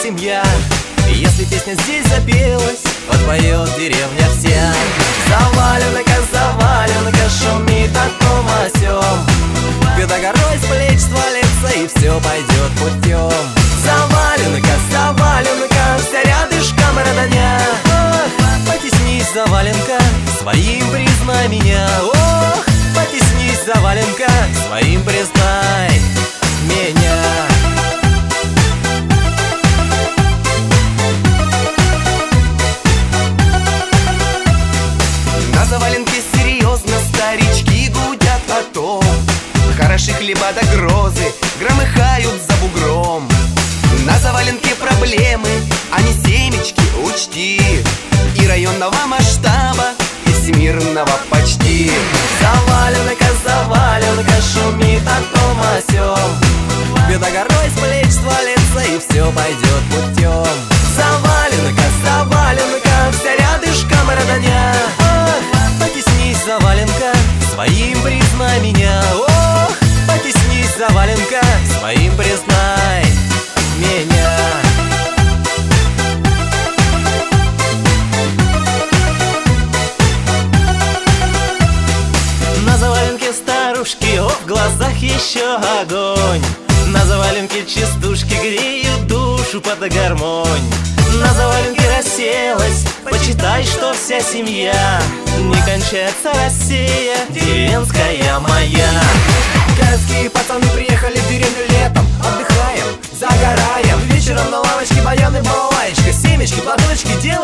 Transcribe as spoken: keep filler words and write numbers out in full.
семья. Если песня здесь запелась, подпоет деревня вся. Заваленка, заваленка, шумит о том о сём. Беда горой с плеч свалится, и все пойдет путем. Заваленка, заваленка, вся рядышком родня. Ох, потеснись, заваленка, своим признай меня. Ох, потеснись, заваленка, своим признай меня. На заваленке серьезно старички гудят о том. Хороши хлеба до грозы громыхают за бугром. На заваленке проблемы, а не семечки, учти. И районного масштаба, и всемирного почти. Заваленка, заваленка, шумит о том о сём. Беда горой с плеч свалится, и все пойдет путем. Заваленка, заваленка, вся рядышком родня. Ох, потеснись, заваленка, своим признай меня. Ох, потеснись, заваленка, своим признай меня. На заваленке старушки, о, в глазах еще огонь. На заваленке частушки греют душу под гармонь. На заваленке расселась, почитай, что вся семья. Не кончается Россия, деревенская моя. Городские пацаны приехали в деревню летом. Отдыхаем, загораем, вечером на лавочке баяны, балалаечка, семечки, платочки, дед